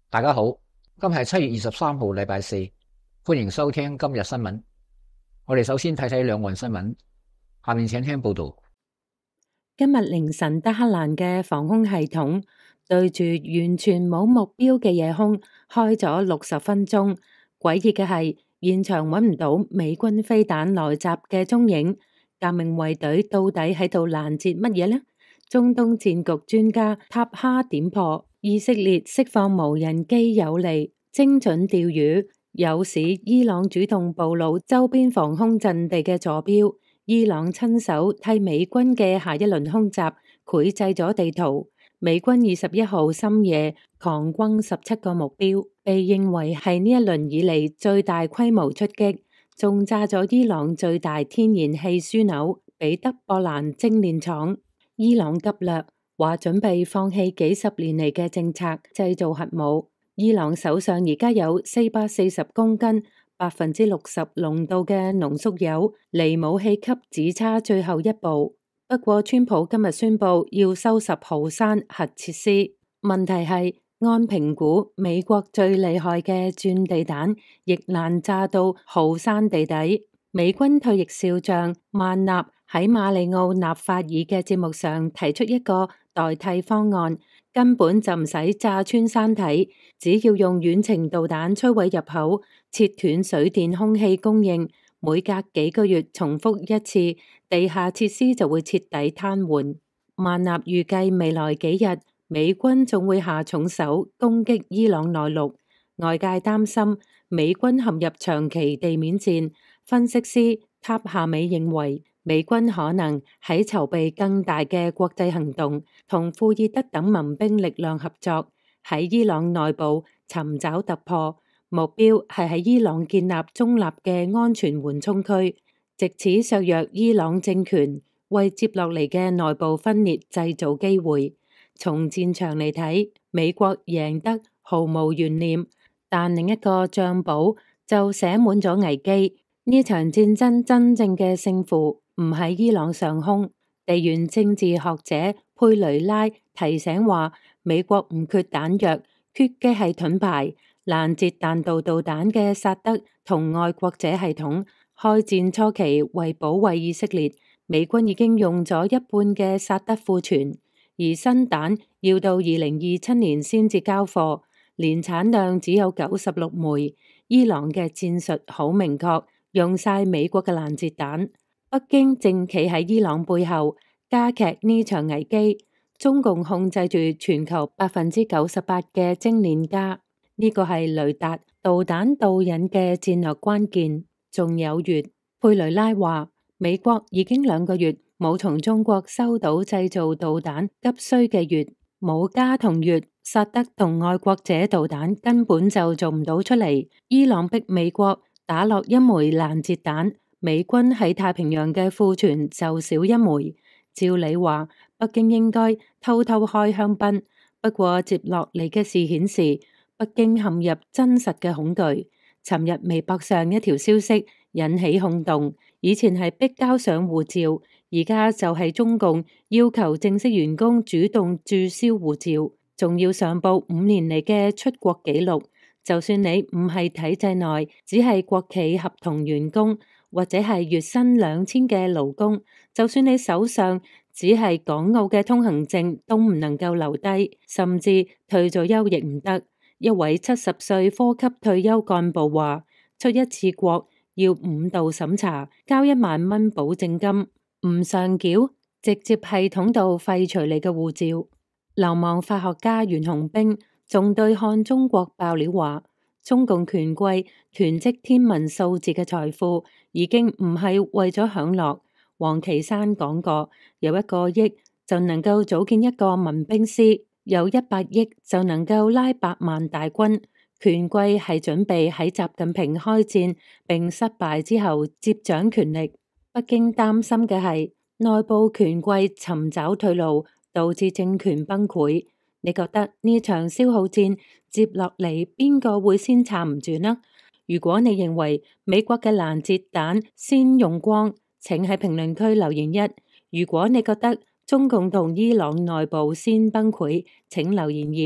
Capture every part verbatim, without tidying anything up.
大家好，今日係七月二十三號，禮拜四，歡迎收聽今日新聞。我哋首先睇睇兩岸新聞，下面請聽報道。 今日凌晨，德黑蘭嘅防空系統對住完全冇目標嘅夜空開咗六十分鐘。詭異嘅係，現場揾唔到美軍飛彈來襲嘅蹤影。革命衛隊到底喺度攔截乜嘢呢？中東戰局專家塔哈點破，以色列釋放無人機有利，精準釣魚，誘使伊朗主動暴露周邊防空陣地嘅坐標。伊朗親手替美軍嘅下一輪空襲繪製咗地圖。美軍二十一號深夜狂轟十七個目標，被認為係呢一輪以嚟最大規模出擊，仲炸咗伊朗最大天然氣樞紐彼得博蘭精煉廠。伊朗急掠，話準備放棄幾十年嚟嘅政策，製造核武。伊朗手上而家有四百四十公斤、百分之六十濃度嘅濃縮鈾，離武器級只差最後一步。不過，川普今日宣布要收拾豪山核設施。問題係，按評估，美國最厲害嘅鑽地彈亦難炸到豪山地底。美軍退役少將萬納喺馬里奧納法爾嘅節目上提出一個代替方案，根本就唔使炸穿山體，只要用遠程導彈摧毀入口，切斷水電空氣供應，每隔幾個月重複一次，地下設施就會徹底癱瘓。萬納預計未來幾日美軍仲會下重手攻擊伊朗內陸，外界擔心美軍陷入長期地面戰。分析師塔夏美認為，美軍可能喺籌備更大嘅國際行動，同庫爾德等民兵力量合作，喺伊朗內部尋找突破。目標係喺伊朗建立中立嘅安全緩衝區，藉此削弱伊朗政權，為接落嚟嘅內部分裂製造機會。從戰場嚟睇，美國贏得毫無懸念，但另一個帳簿就寫滿咗危機。呢場戰爭真正嘅勝負唔喺伊朗上空。地緣政治學者佩雷拉提醒話，美國唔缺彈藥，缺嘅係盾牌。攔截彈道導彈嘅薩德同愛國者系統，開戰初期為保衛以色列，美軍已經用咗一半嘅薩德庫存，而新彈要到二零二七年先至交貨，年產量只有九十六枚。伊朗嘅戰術好明確，用晒美國嘅攔截彈。北京正企喺伊朗背後加劇呢場危機。中共控制住全球百分之九十八嘅精煉鎵，呢個係雷達導彈導引嘅戰略關鍵。仲有鈾，佩雷拉話，美國已經兩個月冇從中國收到製造導彈急需嘅鈾，冇鎵同鈾，薩德同愛國者導彈根本就做唔到出嚟。伊朗逼美國打落一枚攔截彈，美軍喺太平洋嘅庫存就少一枚。照理話，北京應該偷偷開香檳，不過接落嚟嘅事顯示，北京陷入真實嘅恐懼。尋日微博上一條消息引起轟動，以前係逼交上護照，而家就係中共要求正式員工主動註銷護照，仲要上報五年嚟嘅出國記錄。就算你唔係體制內，只係國企合同員工，或者係月薪兩千嘅勞工，就算你手上只係港澳嘅通行證，都唔能夠留低，甚至退咗休亦唔得。一位七十歲科級退休幹部話，出一次國要五道審查，交一萬蚊保證金，唔上繳，直接系統度廢除你嘅護照。流亡法學家袁洪兵仲對漢中國爆料話，中共權貴囤積天文數字嘅財富，已經唔係為咗享樂。王岐山講過，有一個億就能夠組建一個民兵師，有一百億就能夠拉百萬大軍。權貴係準備喺習近平開戰並失敗之後接掌權力。北京擔心嘅係內部權貴尋找退路，導致政權崩潰。你覺得呢場消耗戰接落嚟邊個會先撐唔住呢？如果你認為美國嘅攔截彈先用光，請喺評論區留言一。如果你覺得中共同伊朗內部先崩潰，請留言二。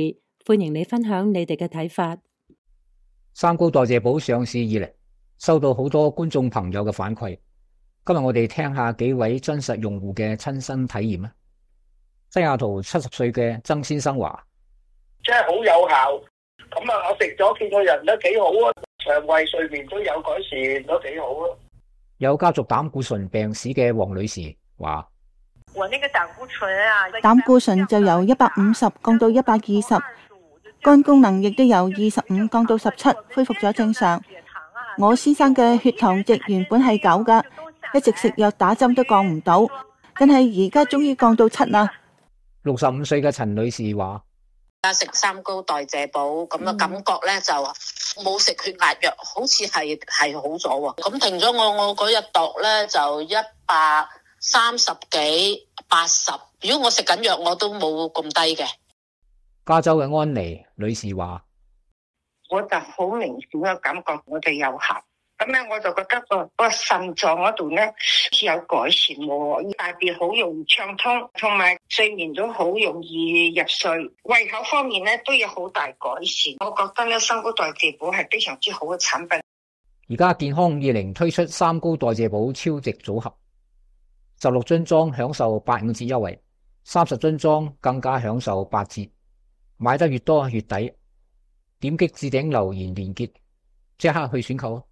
歡迎你分享你哋嘅睇法。 三高代謝寶上市以嚟，收到好多觀眾朋友嘅反饋。今日我哋聽下幾位真實用戶嘅親身體驗啊！西雅圖七十歲嘅曾先生話： 真係好有效。咁啊，我食咗見個人都幾好啊，腸胃睡眠都有改善，都幾好啊。 有家族膽固醇病史嘅黃女士話： 我那個膽固醇啊， 膽固醇就由一百五十降到一百二十，肝功能亦都由二十五降到十七，恢復咗正常。我先生嘅血糖值原本係九噶，一直食藥打針都降唔到，但係而家終於降到七啦。 六十五歲嘅陳女士話： 而家食三高代謝寶，咁嘅感覺咧就冇食血壓藥，好似係係好咗喎。咁停咗我，我嗰日度咧就一百三十幾八十。如果我食緊藥，我都冇咁低嘅。 加州嘅安妮女士話： 我就好明顯嘅感覺，我哋有效。咁咧我就覺得個個腎臟嗰度咧有改善喎，大便好容易暢通，同埋睡眠都好容易入睡，胃口方面咧都有好大改善。我覺得咧三高代謝寶係非常之好嘅產品。 而家健康二零推出三高代謝寶超值組合，十六樽裝享受八五折優惠，三十樽裝更加享受八折，買得越多越抵。點擊置頂留言連結，即刻去選購。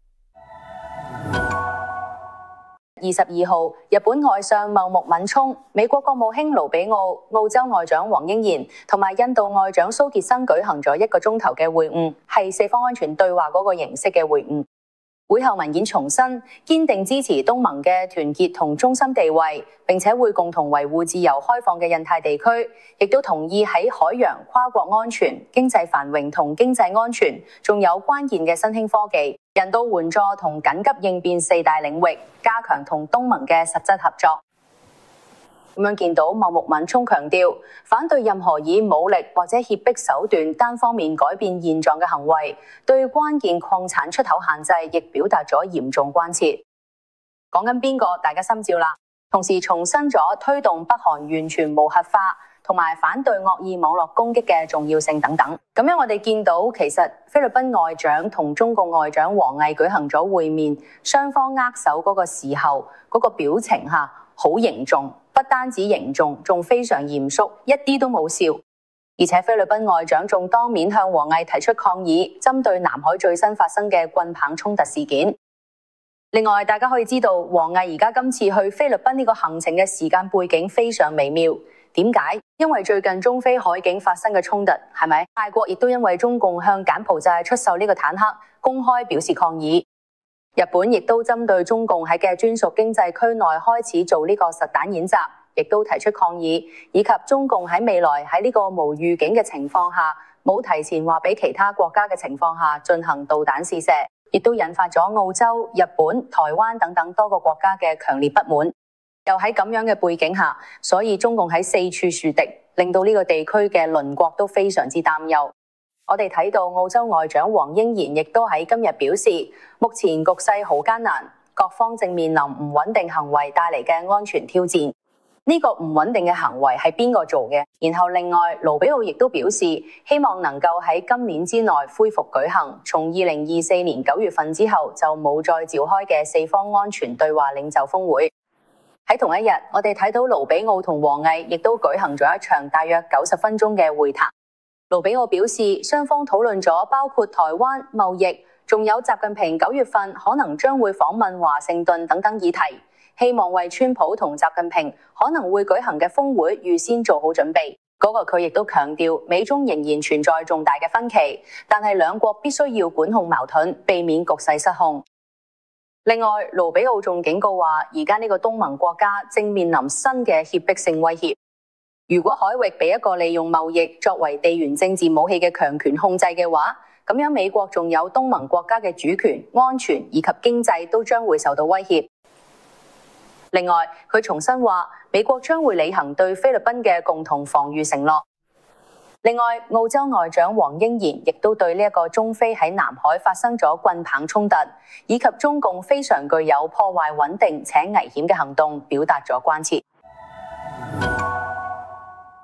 二十二號，日本外相茂木敏充、美國國務卿盧比奧、澳洲外長黃英賢同埋印度外長蘇傑生舉行咗一個鐘頭嘅會晤，係四方安全對話嗰個形式嘅會晤。會後文件重申，堅定支持東盟嘅團結同中心地位，並且會共同維護自由開放嘅印太地區，亦都同意喺海洋、跨國安全、經濟繁榮同經濟安全，仲有關鍵嘅新興科技、人道援助同緊急應變四大領域，加強同東盟嘅實質合作。咁樣見到茂木敏充強調，反對任何以武力或者脅迫手段單方面改變現狀嘅行為，對關鍵礦產出口限制亦表達咗嚴重關切。講緊邊個？大家心照啦。同時重申咗推動北韓完全無核化，同埋反對惡意網絡攻擊嘅重要性等等。咁樣我哋見到，其實菲律賓外長同中共外長王毅舉行咗會面，雙方握手嗰個時候，嗰個表情吓好凝重。不單止凝重，仲非常嚴肅，一啲都冇笑。而且菲律賓外長仲當面向王毅提出抗議，針對南海最新發生嘅棍棒衝突事件。另外，大家可以知道，王毅而家今次去菲律賓呢個行程嘅時間背景非常微妙。點解？因為最近中菲海境發生嘅衝突，係咪？泰國亦都因為中共向柬埔寨出售呢個坦克，公開表示抗議。日本亦都針對中共喺嘅專屬經濟區內開始做呢個實彈演習，亦都提出抗議，以及中共喺未來喺呢個無預警嘅情況下，冇提前話俾其他國家嘅情況下進行導彈試射，亦都引發咗澳洲、日本、台灣等等多個國家嘅強烈不滿。又喺咁樣嘅背景下，所以中共喺四處樹敵，令到呢個地區嘅鄰國都非常之擔憂。我哋睇到澳洲外長黃英賢亦都喺今日表示，目前局勢好艱難，各方正面臨唔穩定行為帶嚟嘅安全挑戰。呢個唔穩定嘅行為係邊個做嘅？然後另外盧比奧亦都表示，希望能夠喺今年之內恢復舉行從二零二四年九月份之後就冇再召開嘅四方安全對話領袖峰會。喺同一日，我哋睇到盧比奧同王毅亦都舉行咗一場大約九十分鐘嘅會談。盧比奧表示，雙方討論咗包括台灣、貿易，仲有習近平九月份可能將會訪問華盛頓等等議題，希望為川普同習近平可能會舉行嘅峰會預先做好準備。嗰個佢亦都強調，美中仍然存在重大嘅分歧，但係兩國必須要管控矛盾，避免局勢失控。另外，盧比奧仲警告話，而家呢個東盟國家正面臨新嘅脅迫性威脅。如果海域被一個利用貿易作為地緣政治武器嘅強權控制嘅話，咁樣美國仲有東盟國家嘅主權、安全以及經濟都將會受到威脅。另外，佢重申話，美國將會履行對菲律賓嘅共同防禦承諾。另外，澳洲外長黃英賢亦都對呢一個中菲喺南海發生咗棍棒衝突，以及中共非常具有破壞穩定且危險嘅行動表達咗關切。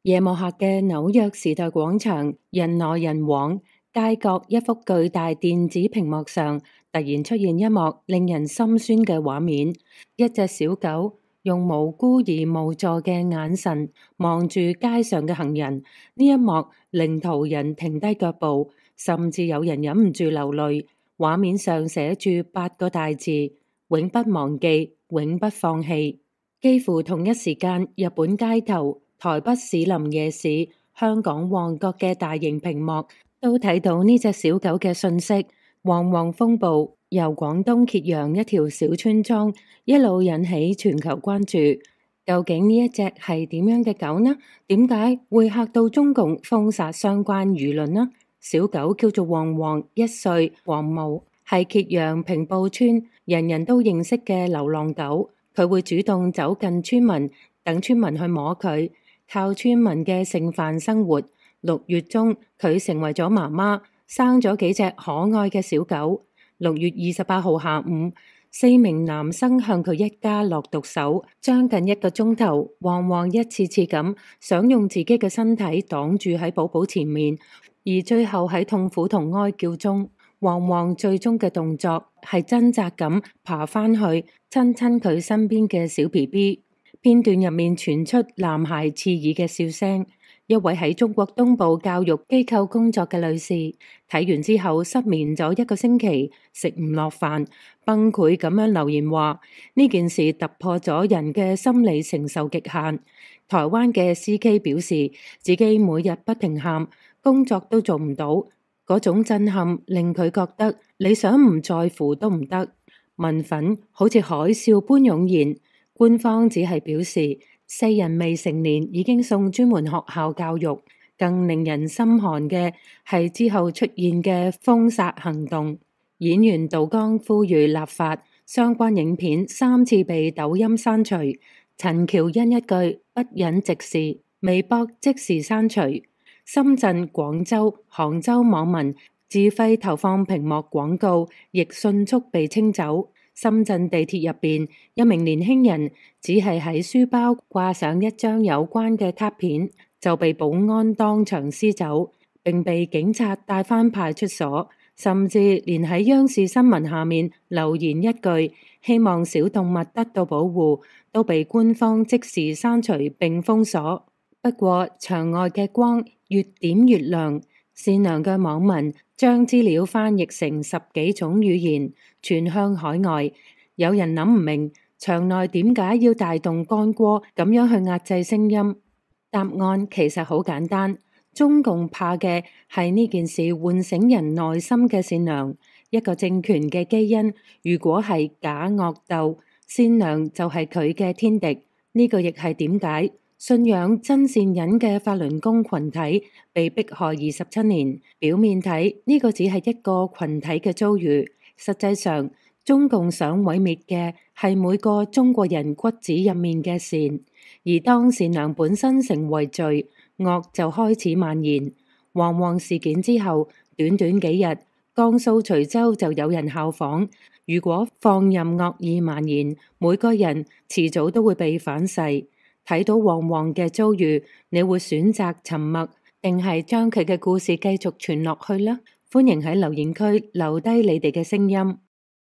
夜幕下嘅紐約時代廣場人來人往，街角一幅巨大電子屏幕上突然出現一幕令人心酸嘅畫面，一隻小狗用無辜而無助嘅眼神望住街上嘅行人，呢一幕令途人停低腳步，甚至有人忍唔住流淚。畫面上寫住八個大字：永不忘記，永不放棄。幾乎同一時間，日本街頭、台北士林夜市、香港旺角嘅大型屏幕都睇到呢隻小狗嘅訊息。旺旺風暴由廣東揭陽一條小村莊一路引起全球關注。究竟呢一隻係點樣嘅狗呢？點解會嚇到中共封殺相關輿論呢？小狗叫做旺旺，一歲，黃毛，係揭陽平埔村人人都認識嘅流浪狗。佢會主動走近村民，等村民去摸佢，靠村民嘅剩飯生活。六月中，佢成為咗媽媽，生咗幾隻可愛嘅小狗。六月二十八號下午，四名男生向佢一家落毒手，將近一個鐘頭，旺旺一次次咁想用自己嘅身體擋住喺寶寶前面。而最後喺痛苦同哀叫中，旺旺最終嘅動作係掙扎咁爬返去親親佢身邊嘅小 B B。片段入面傳出男孩刺耳嘅笑聲。一位喺中國東部教育機構工作嘅女士睇完之後失眠咗一個星期，食唔落飯，崩潰咁樣留言話：呢件事突破咗人嘅心理承受極限。台灣嘅 C K 表示，自己每日不停喊，工作都做唔到，嗰種震撼令佢覺得你想唔在乎都唔得。民憤好似海嘯般湧現，官方只係表示四人未成年已經送專門學校教育。更令人心寒嘅係之後出現嘅封殺行動。演員杜江呼籲立法，相關影片三次被抖音刪除。陳喬恩一句不忍直視，微博即時刪除。深圳、廣州、杭州網民自費投放屏幕廣告，亦迅速被清走。深圳地鐵入邊，一名年輕人只係喺書包掛上一張有關嘅卡片，就被保安當場撕走，並被警察帶返派出所。甚至連喺央視新聞下面留言一句希望小動物得到保護，都被官方即時刪除並封鎖。不過牆外嘅光越點越亮，善良嘅網民將資料翻譯成十幾種語言傳向海外。有人諗唔明牆內點解要大動干戈咁樣去壓制聲音？答案其實好簡單，中共怕嘅係呢件事喚醒人內心嘅善良。一個政權嘅基因如果係假惡鬥，善良就係佢嘅天敵。呢個亦係點解信仰真善忍嘅法輪功群體被迫害二十七年。表面睇呢個只係一個群體嘅遭遇，實際上中共想毀滅嘅係每個中國人骨子入面嘅善。而當善良本身成為罪，惡就開始蔓延。旺旺事件之後，短短幾日，江蘇徐州就有人效仿。如果放任惡意蔓延，每個人遲早都會被反噬。睇到旺旺嘅遭遇，你會選擇沉默，定係將佢嘅故事繼續傳落去呢？歡迎喺留言區留低你哋嘅聲音。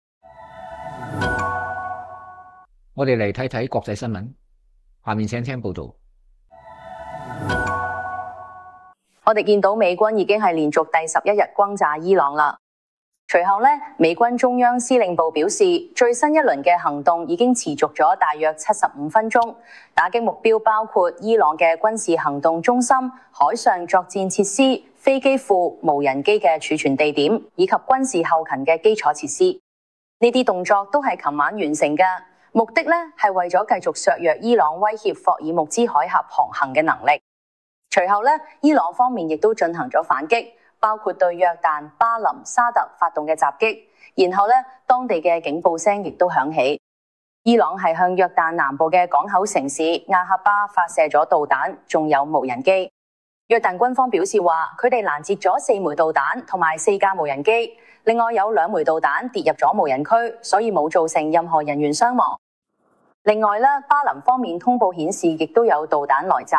我哋嚟睇睇國際新聞，下面請聽報道。 我哋見到美軍已經係連續第十一日轟炸伊朗啦。隨後呢，美軍中央司令部表示，最新一輪嘅行動已經持續咗大約七十五分鐘，打擊目標包括伊朗嘅軍事行動中心、海上作戰設施、飛機庫、無人機嘅儲存地點，以及軍事後勤嘅基礎設施。呢啲動作都係琴晚完成嘅，目的呢係為咗繼續削弱伊朗威脅霍爾木茲海峽航行嘅能力。隨後呢，伊朗方面亦都進行咗反擊，包括對約旦、巴林、沙特發動嘅襲擊。然後呢，當地嘅警報聲亦都響起。伊朗係向約旦南部嘅港口城市亞哈巴發射咗導彈，仲有無人機。約旦軍方表示話，佢哋攔截咗四枚導彈同埋四架無人機，另外有兩枚導彈跌入咗無人區，所以冇造成任何人員傷亡。另外呢，巴林方面通報顯示，亦都有導彈來襲。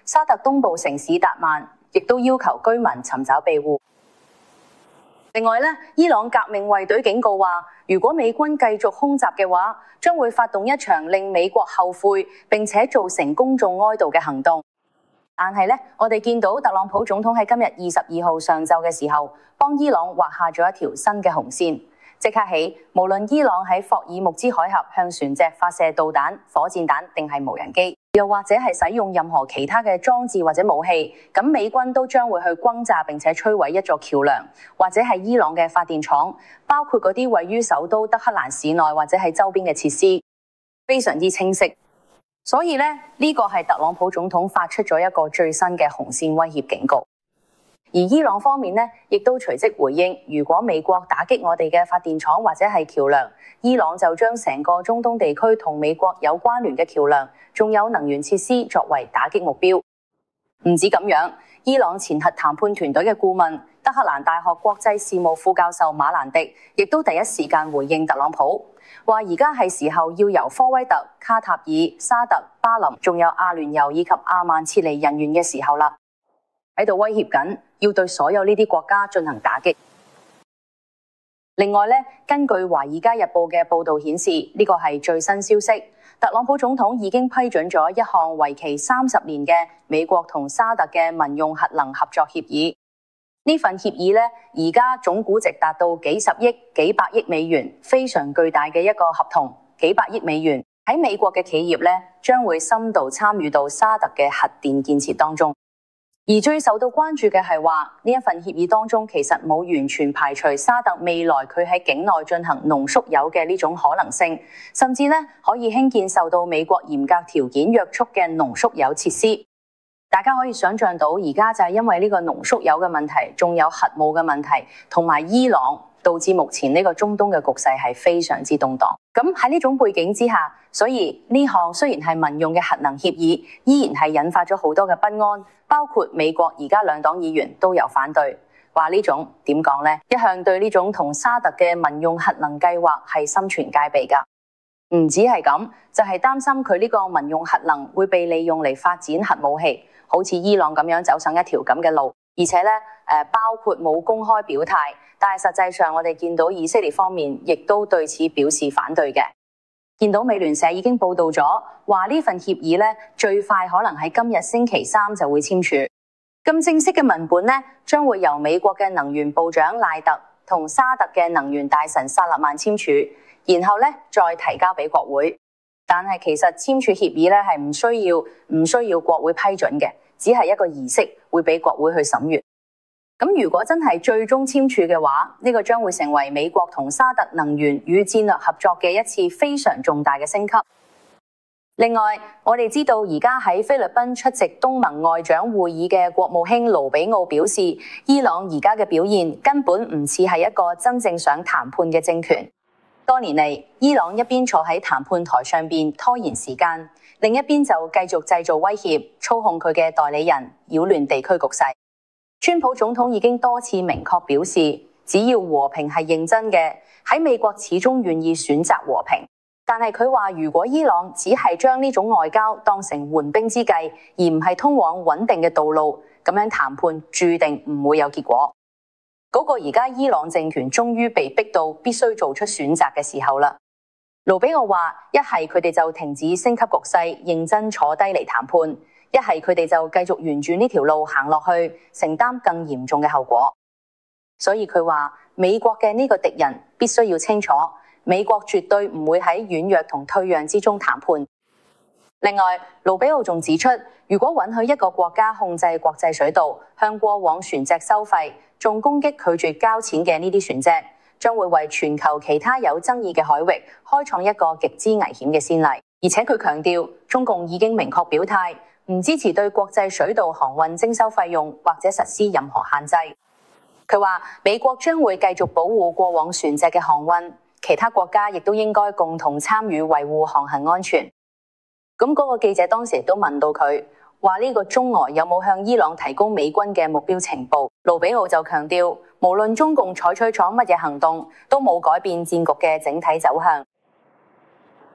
沙特東部城市達曼亦都要求居民尋找庇護。另外咧，伊朗革命衛隊警告話，如果美軍繼續空襲嘅話，將會發動一場令美國後悔並且造成公眾哀悼嘅行動。但係咧，我哋見到特朗普總統喺今日二十二號上晝嘅時候，幫伊朗畫下咗一條新嘅紅線。即刻起，無論伊朗喺霍爾木茲海峽向船隻發射導彈、火箭彈定係無人機，又或者係使用任何其他嘅裝置或者武器，咁美軍都將會去轟炸並且摧毀一座橋梁，或者係伊朗嘅發電廠，包括嗰啲位於首都德黑蘭市內或者係周邊嘅設施，非常之清晰。所以呢，呢個係特朗普總統發出咗一個最新嘅紅線威脅警告。而伊朗方面呢，亦都隨即回應，如果美國打擊我哋嘅發電廠或者係橋梁，伊朗就將成個中東地區同美國有關聯嘅橋梁，仲有能源設施作為打擊目標。唔止咁樣，伊朗前核談判團隊嘅顧問、德黑蘭大學國際事務副教授馬蘭迪，亦都第一時間回應特朗普，話而家係時候要由科威特、卡塔爾、沙特、巴林，仲有阿聯酋以及阿曼撤離人員嘅時候啦，喺度威脅緊要對所有呢啲國家進行打擊。另外咧，根據《華爾街日報》嘅報導顯示，呢個係最新消息，特朗普總統已經批准咗一項為期三十年嘅美國同沙特嘅民用核能合作協議。呢份協議咧，而家總估值達到幾十億、幾百億美元，非常巨大嘅一個合同，幾百億美元喺美國嘅企業咧，將會深度參與到沙特嘅核電建設當中。而最受到關注嘅係話，呢一份協議當中其實冇完全排除沙特未來佢喺境內進行濃縮鈾嘅呢種可能性，甚至咧可以興建受到美國嚴格條件約束嘅濃縮鈾設施。大家可以想象到，而家就係因為呢個濃縮鈾嘅問題，仲有核武嘅問題，同埋伊朗，導致目前呢個中東嘅局勢係非常之動盪。咁喺呢種背景之下，所以呢項雖然係民用嘅核能協議，依然係引發咗好多嘅不安。包括美國而家兩黨議員都有反對，話呢種點講呢？一向對呢種同沙特嘅民用核能計劃係心存戒備㗎。唔止係咁，就係擔心佢呢個民用核能會被利用嚟發展核武器，好似伊朗咁樣走上一條咁嘅路。而且呢，誒包括冇公開表態，但係實際上我哋見到以色列方面亦都對此表示反對嘅。見到美聯社已經報道咗，話呢份協議咧最快可能喺今日星期三就會簽署。咁正式嘅文本咧，將會由美國嘅能源部長賴特同沙特嘅能源大臣薩勒曼簽署，然後咧再提交俾國會。但係其實簽署協議咧係唔需要唔需要國會批准嘅，只係一個儀式，會俾國會去審閱。咁如果真係最終簽署嘅話，呢個將會成為美國同沙特能源與戰略合作嘅一次非常重大嘅升級。另外，我哋知道而家喺菲律賓出席東盟外長會議嘅國務卿盧比奧表示，伊朗而家嘅表現根本唔似係一個真正想談判嘅政權。多年嚟，伊朗一邊坐喺談判台上邊拖延時間，另一邊就繼續製造威脅，操控佢嘅代理人，擾亂地區局勢。川普總統已經多次明確表示，只要和平係認真嘅，喺美國始終願意選擇和平。但係佢話，如果伊朗只係將呢種外交當成緩兵之計，而唔係通往穩定嘅道路，咁樣談判注定唔會有結果。嗰個而家伊朗政權終於被逼到必須做出選擇嘅時候啦。盧比奧話，一係佢哋就停止升級局勢，認真坐低嚟談判。一係佢哋就繼續沿住呢條路行落去，承擔更嚴重嘅後果。所以佢話，美國嘅呢個敵人必須要清楚，美國絕對唔會喺軟弱同退讓之中談判。另外，盧比奧仲指出，如果允許一個國家控制國際水道，向過往船隻收費，仲攻擊拒絕交錢嘅呢啲船隻，將會為全球其他有爭議嘅海域開創一個極之危險嘅先例。而且佢強調，中共已經明確表態，唔支持對國際水道航運徵收費用或者實施任何限制。佢話美國將會繼續保護過往船隻嘅航運，其他國家亦都應該共同參與維護航行安全。咁嗰個記者當時都問到佢，話呢個中俄有冇向伊朗提供美軍嘅目標情報？盧比奧就強調，無論中共採取咗乜嘢行動，都冇改變戰局嘅整體走向。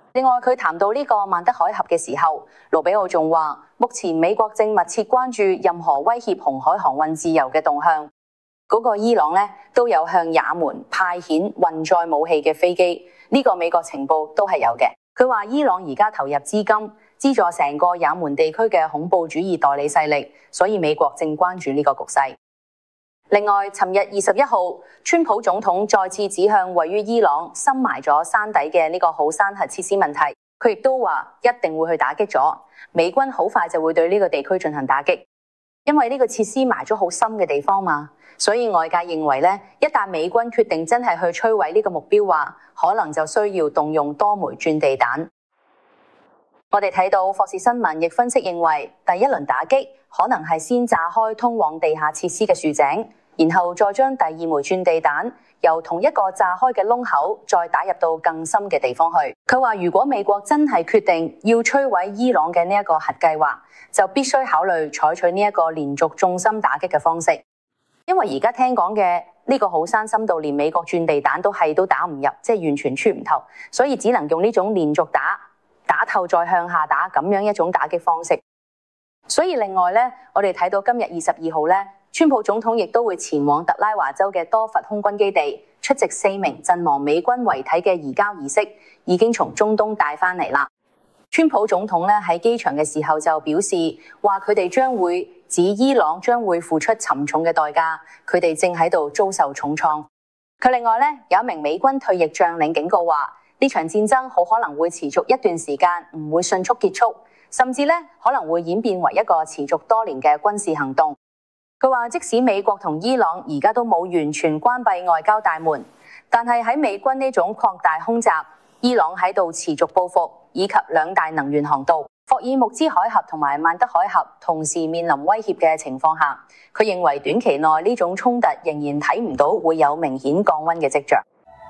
另外，佢談到呢個曼德海峽嘅時候，盧比奧仲話，目前美國正密切關注任何威脅紅海航運自由嘅動向。嗰、那個伊朗呢都有向也門派遣運載武器嘅飛機，呢、這個美國情報都係有嘅。佢話伊朗而家投入資金，資助成個也門地區嘅恐怖主義代理勢力，所以美國正關注呢個局勢。另外，尋日二十一號，川普總統再次指向位於伊朗深埋咗山底嘅呢個好山核設施問題，佢亦都話一定會去打擊咗，美軍好快就會對呢個地區進行打擊，因為呢個設施埋咗好深嘅地方嘛，所以外界認為呢，一旦美軍決定真係去摧毀呢個目標話，可能就需要動用多枚鑽地彈。我哋睇到霍士新聞亦分析認為，第一輪打擊可能係先炸開通往地下設施嘅豎井，然後再將第二枚鑽地彈由同一個炸開嘅窿口再打入到更深嘅地方去。佢話如果美國真係決定要摧毀伊朗嘅呢一個核計劃，就必須考慮採取呢一個連續重心打擊嘅方式。因為而家聽講嘅呢個好山深度連美國鑽地彈都係都打唔入，即係完全穿唔透，所以只能用呢種連續打打透再向下打咁樣一種打擊方式。所以另外呢，我哋睇到今日二十二號呢，川普總統亦都會前往特拉華州嘅多佛空軍基地出席四名陣亡美軍遺體嘅移交儀式，已經從中東帶返嚟啦。川普總統呢喺機場嘅時候就表示話，佢哋將會指伊朗將會付出沉重嘅代價，佢哋正喺度遭受重創。佢另外呢有一名美軍退役將領警告話，呢場戰爭好可能會持續一段時間，唔會迅速結束，甚至呢可能會演變為一個持續多年嘅軍事行動。佢話即使美國同伊朗而家都冇完全關閉外交大門，但係喺美軍呢種擴大空襲，伊朗喺度持續報復，以及兩大能源航道霍爾木茲海峽同埋曼德海峽同時面臨威脅嘅情況下，佢認為短期內呢種衝突仍然睇唔到會有明顯降溫嘅跡象。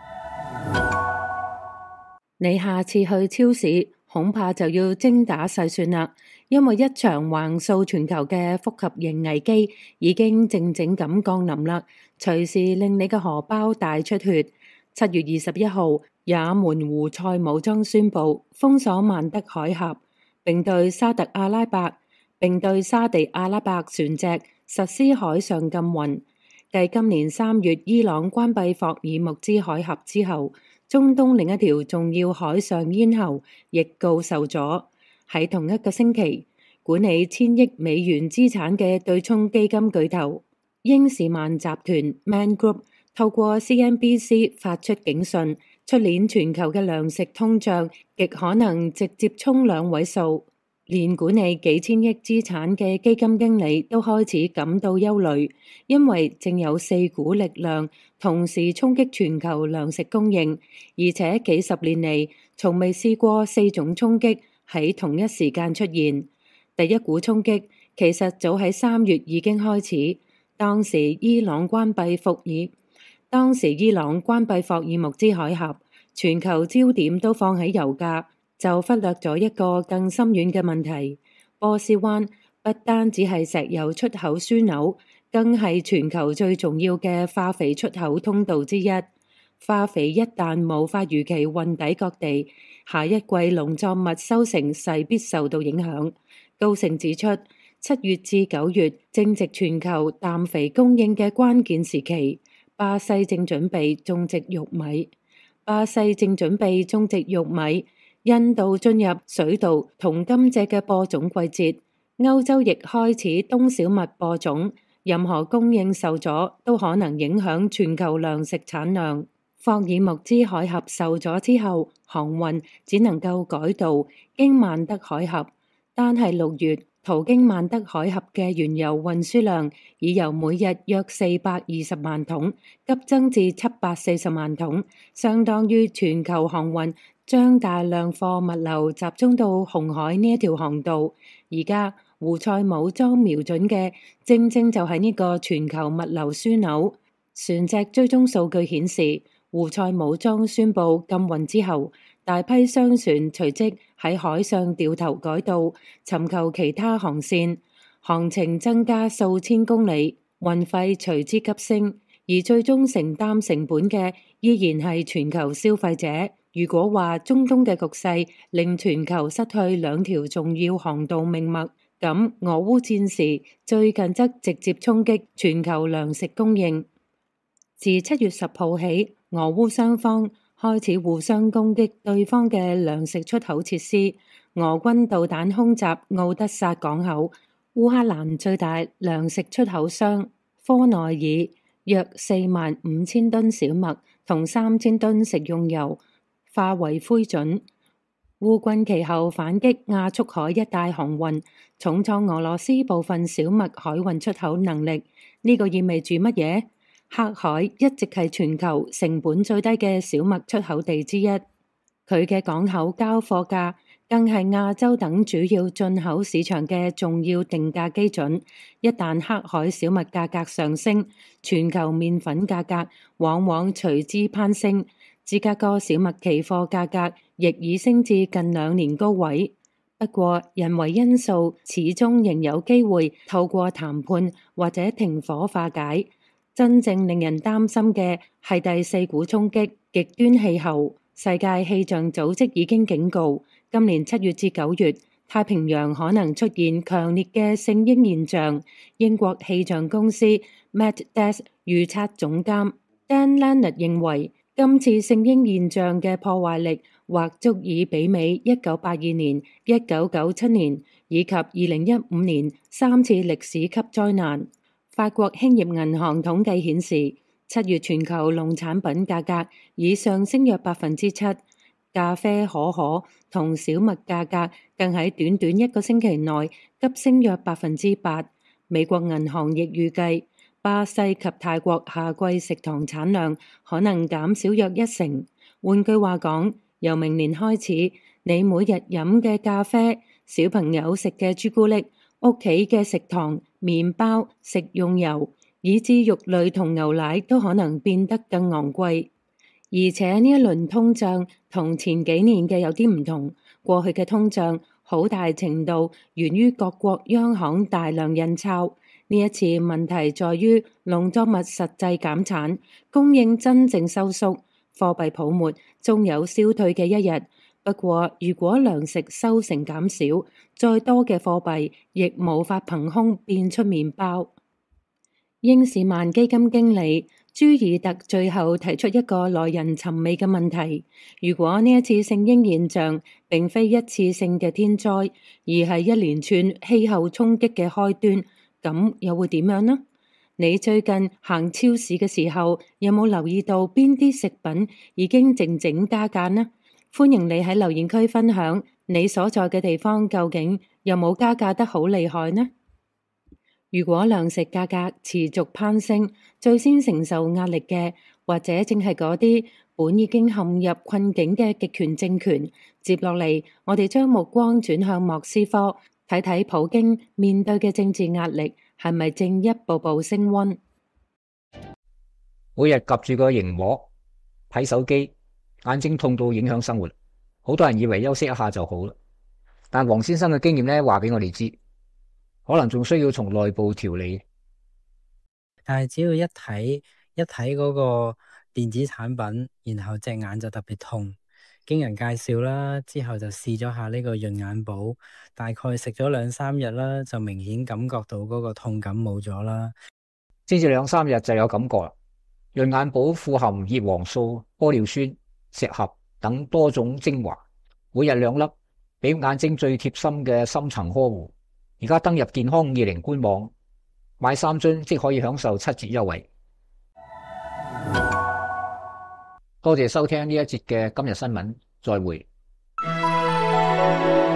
你下次去超市恐怕就要精打細算啦，因為一場橫掃全球嘅複合型危機已經靜靜咁降臨啦，隨時令你嘅荷包大出血。七月二十一號，也門胡塞武裝宣布封鎖曼德海峽，並對沙特阿拉伯並對沙地阿拉伯船隻實施海上禁運。繼今年三月伊朗關閉霍爾木茲海峽之後，中東另一條重要海上咽喉亦告受阻。喺同一個星期，管理千億美元資產嘅對沖基金巨頭英士曼集團 Man Group 透過 C N B C 發出警訊，出年全球嘅糧食通脹極可能直接衝兩位數，連管理幾千億資產嘅基金經理都開始感到憂慮，因為正有四股力量同時衝擊全球糧食供應，而且幾十年嚟從未試過四種衝擊喺同一時間出現。第一股衝擊其實早喺三月已經開始，當時伊朗關閉霍爾當時伊朗關閉霍爾木茲海峽，全球焦點都放喺油價，就忽略咗一個更深遠嘅問題。波斯灣不單只係石油出口樞紐，更係全球最重要嘅化肥出口通道之一。化肥一旦無法如期運抵各地，下一季農作物收成勢必受到影響。高盛指出，七月至九月正值全球氮肥供應嘅關鍵時期。巴西正準備種植玉米，巴西正準備種植玉米。印度進入水稻同甘蔗嘅播種季節，歐洲亦開始冬小麥播種。任何供應受阻都可能影響全球糧食產量。霍爾木茲海峽受阻之後，航運只能夠改道經曼德海峽，單係六月途經曼德海峽嘅原油運輸量已由每日約四百二十萬桶急增至七百四十萬桶，相當於全球航運將大量貨物流集中到紅海呢一條航道。而家胡塞武裝瞄準嘅正正就係呢個全球物流樞紐。船隻追蹤數據顯示，胡塞武裝宣布禁運之後，大批商船隨即喺海上掉頭改道，尋求其他航線，航程增加數千公里，運費隨之急升，而最終承擔成本嘅依然係全球消費者。 如果話中東嘅局勢令全球失去兩條重要航道命脈，咁俄烏戰事最近則直接衝擊全球糧食供應。自七月十號起，俄烏雙方開始互相攻擊對方嘅糧食出口設施。俄軍導彈空襲奧德薩港口，烏克蘭最大糧食出口商科內爾約四萬五千噸小麥同三千噸食用油化為灰燼。烏軍其後反擊亞速海一帶航運，重創俄羅斯部分小麥海運出口能力。呢、這個意味住乜嘢？黑海一直係全球成本最低嘅小麥出口地之一，佢嘅港口交貨價更係亞洲等主要進口市場嘅重要定價基準。一旦黑海小麥價格上升，全球麵粉價格往往隨之攀升。芝加哥小麥期貨價格亦已升至近兩年高位。不過，人為因素始終仍有機會透過談判或者停火化解。真正令人擔心嘅係第四股衝擊——極端氣候。世界氣象組織已經警告，今年七月至九月，太平洋可能出現強烈嘅聖嬰現象。英國氣象公司 Met Des 預測總監 Dan Leonard 認為，今次聖嬰現象嘅破壞力或足以媲美一九八二年、一九九七年以及二零一五年三次歷史級災難。法國興業銀行統計顯示，七月全球農產品價格已上升約百分之七，咖啡、可可同小麥價格更喺短短一個星期內急升約百分之八。美國銀行亦預計，巴西及泰國夏季食糖產量可能減少約一成。換句話講，由明年開始，你每日飲嘅咖啡、小朋友食嘅朱古力、屋企嘅食糖、麵包、食用油，以至肉類同牛奶都可能變得更昂貴。而且呢一輪通脹同前幾年嘅有啲唔同，過去嘅通脹好大程度源於各國央行大量印鈔。呢一次問題在於農作物實際減產，供應真正收縮，貨幣泡沫終有消退嘅一日。不過，如果糧食收成減少，再多嘅貨幣亦無法憑空變出麵包。英士曼基金經理朱爾特最後提出一個耐人尋味嘅問題：如果呢一次聖嬰現象並非一次性嘅天災，而係一連串氣候衝擊嘅開端，咁又會點樣呢？你最近行超市嘅時候，有冇留意到邊啲食品已經靜靜加價呢？歡迎你喺留言區分享你所在嘅地方究竟有冇加價得好厲害呢？如果糧食價格持續攀升，最先承受壓力嘅，或者正係嗰啲本已經陷入困境嘅極權政權。接落嚟，我哋將目光轉向莫斯科，睇睇普京面對嘅政治壓力係咪正一步步升溫。 每日夾住個螢幕睇手機，眼睛痛到影響生活。好多人以為休息一下就好啦，但黃先生嘅經驗咧話俾我哋知，可能仲需要從內部調理。 但係只要一睇一睇嗰個電子產品，然後隻眼就特別痛。經人介紹啦，之後就試咗下呢個潤眼寶，大概食咗兩三日啦，就明顯感覺到嗰個痛感冇咗啦。 先至兩三日就有感覺啦。潤眼寶富含葉黃素、玻尿酸、石斛等多種精華，每日兩粒，俾眼睛最貼心嘅深層呵護。而家登入健康二零官網，買三樽即可以享受七折優惠。多謝收聽呢一節嘅今日新聞，再會。